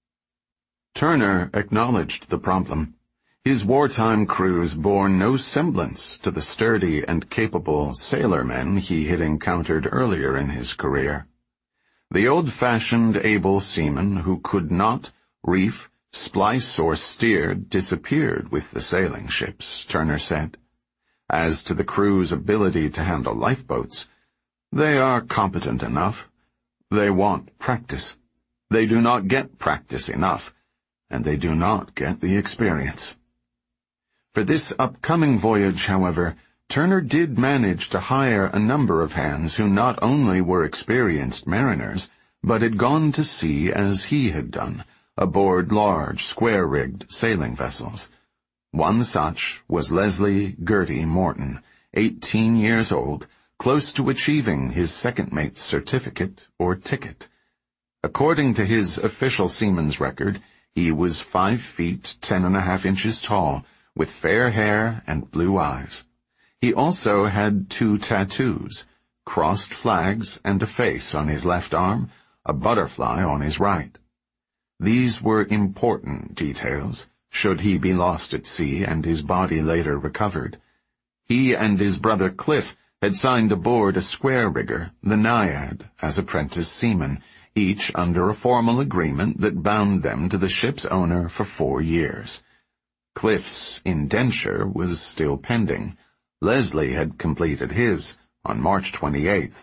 Turner acknowledged the problem. His wartime crews bore no semblance to the sturdy and capable sailormen he had encountered earlier in his career. The old-fashioned able seaman who could not reef, Splice or steer disappeared with the sailing ships, Turner said. As to the crew's ability to handle lifeboats, they are competent enough. They want practice. They do not get practice enough, and they do not get the experience. For this upcoming voyage, however, Turner did manage to hire a number of hands who not only were experienced mariners, but had gone to sea as he had done, aboard large, square-rigged sailing vessels. One such was Leslie Gertie Morton, 18 years old, close to achieving his second mate's certificate or ticket. According to his official seaman's record, he was 5 feet 10.5 inches tall, with fair hair and blue eyes. He also had 2 tattoos, crossed flags and a face on his left arm, a butterfly on his right. These were important details, should he be lost at sea and his body later recovered. He and his brother Cliff had signed aboard a square rigger, the Naiad, as apprentice seamen, each under a formal agreement that bound them to the ship's owner for 4 years. Cliff's indenture was still pending. Leslie had completed his on March 28,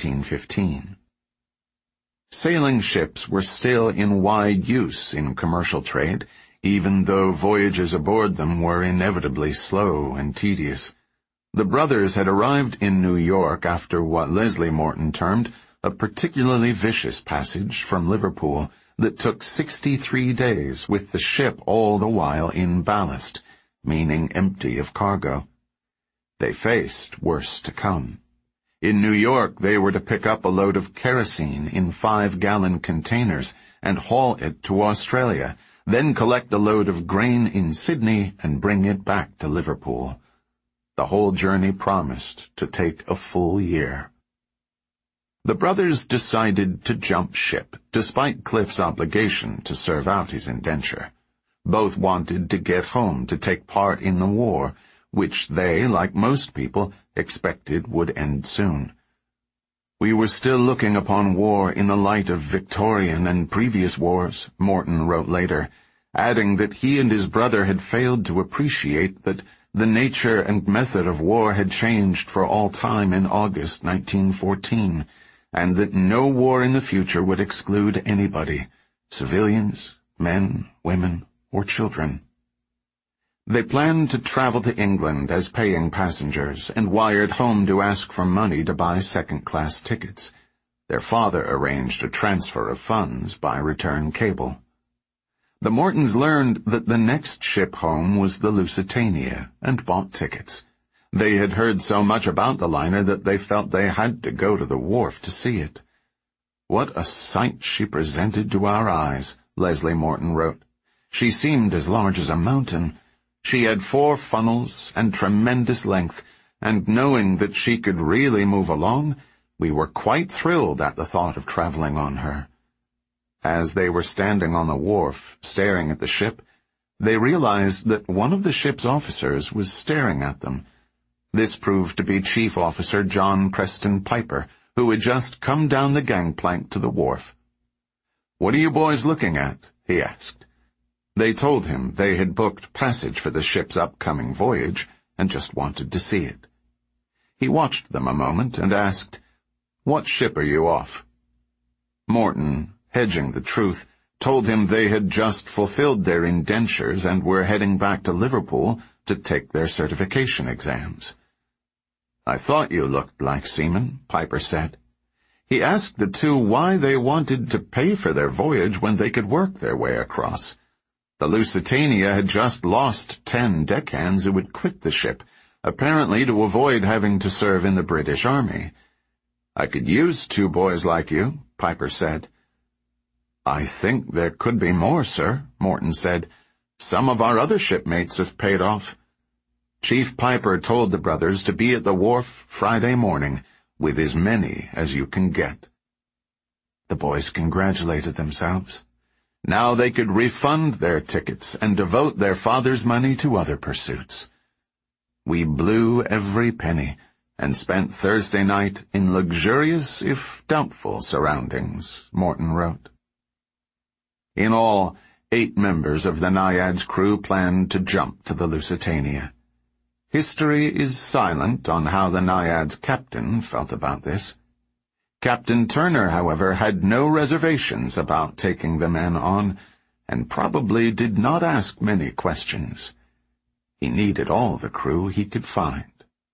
1915. Sailing ships were still in wide use in commercial trade, even though voyages aboard them were inevitably slow and tedious. The brothers had arrived in New York after what Leslie Morton termed a particularly vicious passage from Liverpool that took 63 days, with the ship all the while in ballast, meaning empty of cargo. They faced worse to come. In New York, they were to pick up a load of kerosene in 5-gallon containers and haul it to Australia, then collect a load of grain in Sydney and bring it back to Liverpool. The whole journey promised to take a full year. The brothers decided to jump ship, despite Cliff's obligation to serve out his indenture. Both wanted to get home to take part in the war, which they, like most people, expected would end soon. "We were still looking upon war in the light of Victorian and previous wars," Morton wrote later, adding that he and his brother had failed to appreciate that the nature and method of war had changed for all time in August 1914, and that no war in the future would exclude anybody, civilians, men, women, or children. They planned to travel to England as paying passengers and wired home to ask for money to buy second-class tickets. Their father arranged a transfer of funds by return cable. The Mortons learned that the next ship home was the Lusitania and bought tickets. They had heard so much about the liner that they felt they had to go to the wharf to see it. "What a sight she presented to our eyes," Leslie Morton wrote. "She seemed as large as a mountain. She had 4 funnels and tremendous length, and knowing that she could really move along, we were quite thrilled at the thought of traveling on her." As they were standing on the wharf, staring at the ship, they realized that one of the ship's officers was staring at them. This proved to be Chief Officer John Preston Piper, who had just come down the gangplank to the wharf. "What are you boys looking at?" he asked. They told him they had booked passage for the ship's upcoming voyage and just wanted to see it. He watched them a moment and asked, "What ship are you off?" Morton, hedging the truth, told him they had just fulfilled their indentures and were heading back to Liverpool to take their certification exams. "I thought you looked like seamen," Piper said. He asked the two why they wanted to pay for their voyage when they could work their way across. The Lusitania had just lost 10 deckhands who would quit the ship, apparently to avoid having to serve in the British Army. "I could use 2 boys like you," Piper said. "I think there could be more, sir," Morton said. "Some of our other shipmates have paid off." Chief Piper told the brothers to be at the wharf Friday morning, with as many as you can get. The boys congratulated themselves. Now they could refund their tickets and devote their father's money to other pursuits. "We blew every penny and spent Thursday night in luxurious, if doubtful, surroundings," Morton wrote. In all, 8 members of the Naiad's crew planned to jump to the Lusitania. History is silent on how the Naiad's captain felt about this. Captain Turner, however, had no reservations about taking the men on, and probably did not ask many questions. He needed all the crew he could find.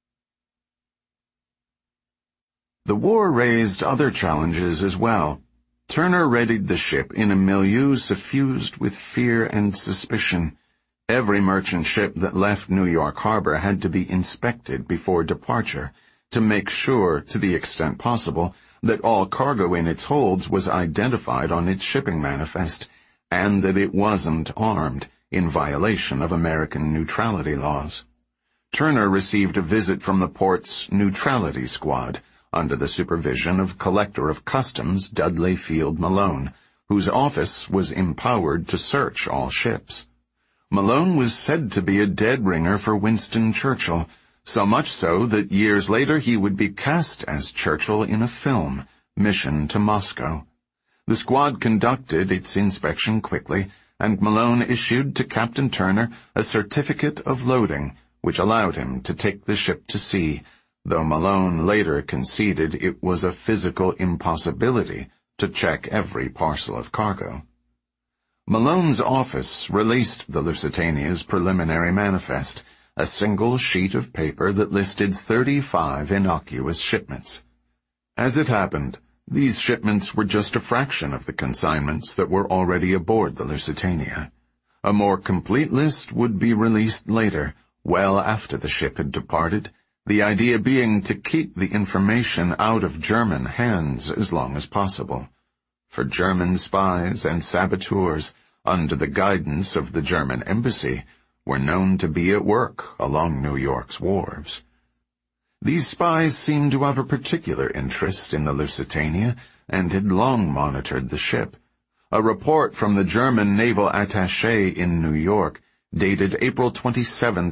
The war raised other challenges as well. Turner readied the ship in a milieu suffused with fear and suspicion. Every merchant ship that left New York Harbor had to be inspected before departure to make sure, to the extent possible, that all cargo in its holds was identified on its shipping manifest, and that it wasn't armed, in violation of American neutrality laws. Turner received a visit from the port's neutrality squad, under the supervision of Collector of Customs Dudley Field Malone, whose office was empowered to search all ships. Malone was said to be a dead ringer for Winston Churchill, so much so that years later he would be cast as Churchill in a film, Mission to Moscow. The squad conducted its inspection quickly, and Malone issued to Captain Turner a certificate of loading, which allowed him to take the ship to sea, though Malone later conceded it was a physical impossibility to check every parcel of cargo. Malone's office released the Lusitania's preliminary manifest, a single sheet of paper that listed 35 innocuous shipments. As it happened, these shipments were just a fraction of the consignments that were already aboard the Lusitania. A more complete list would be released later, well after the ship had departed, the idea being to keep the information out of German hands as long as possible. For German spies and saboteurs, under the guidance of the German embassy, were known to be at work along New York's wharves. These spies seemed to have a particular interest in the Lusitania and had long monitored the ship. A report from the German naval attaché in New York, dated April 27,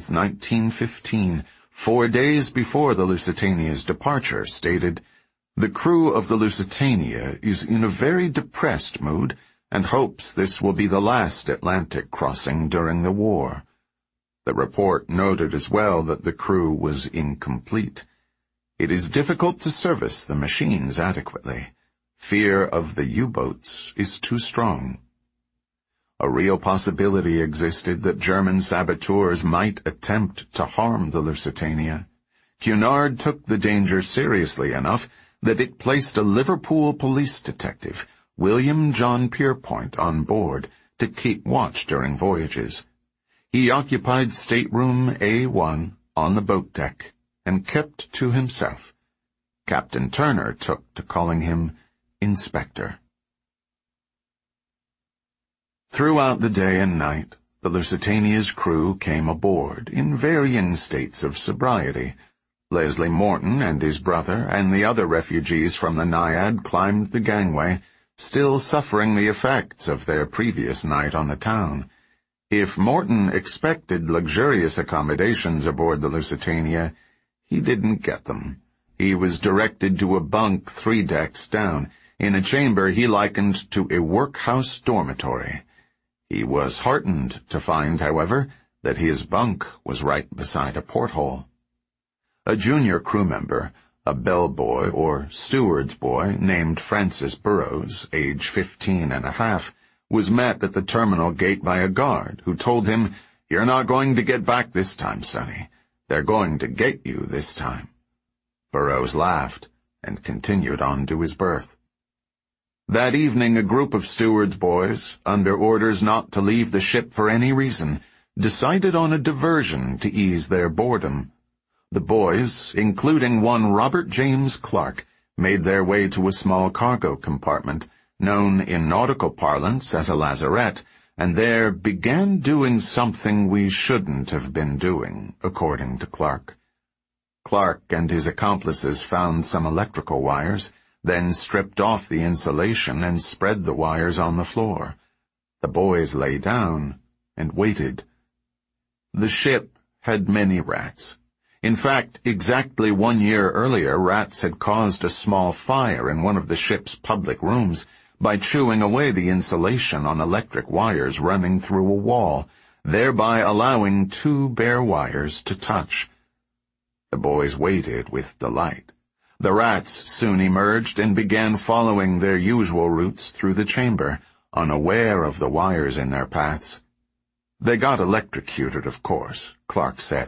1915, 4 days before the Lusitania's departure, stated, "The crew of the Lusitania is in a very depressed mood and hopes this will be the last Atlantic crossing during the war." The report noted as well that the crew was incomplete. It is difficult to service the machines adequately. Fear of the U-boats is too strong. A real possibility existed that German saboteurs might attempt to harm the Lusitania. Cunard took the danger seriously enough that it placed a Liverpool police detective, William John Pierpoint, on board to keep watch during voyages. He occupied stateroom A1 on the boat deck and kept to himself. Captain Turner took to calling him Inspector. Throughout the day and night, the Lusitania's crew came aboard in varying states of sobriety. Leslie Morton and his brother and the other refugees from the Naiad climbed the gangway, still suffering the effects of their previous night on the town. If Morton expected luxurious accommodations aboard the Lusitania, he didn't get them. He was directed to a bunk 3 decks down, in a chamber he likened to a workhouse dormitory. He was heartened to find, however, that his bunk was right beside a porthole. A junior crew member, a bellboy or steward's boy named Francis Burroughs, age 15 and a half, was met at the terminal gate by a guard who told him, "You're not going to get back this time, Sonny. They're going to get you this time." Burroughs laughed and continued on to his berth. That evening a group of steward's boys, under orders not to leave the ship for any reason, decided on a diversion to ease their boredom. The boys, including one Robert James Clark, made their way to a small cargo compartment, known in nautical parlance as a lazarette, and there began doing something we shouldn't have been doing, according to Clark. Clark and his accomplices found some electrical wires, then stripped off the insulation and spread the wires on the floor. The boys lay down and waited. The ship had many rats. In fact, exactly 1 year earlier, rats had caused a small fire in one of the ship's public rooms, by chewing away the insulation on electric wires running through a wall, thereby allowing two bare wires to touch. The boys waited with delight. The rats soon emerged and began following their usual routes through the chamber, unaware of the wires in their paths. They got electrocuted, of course, Clark said.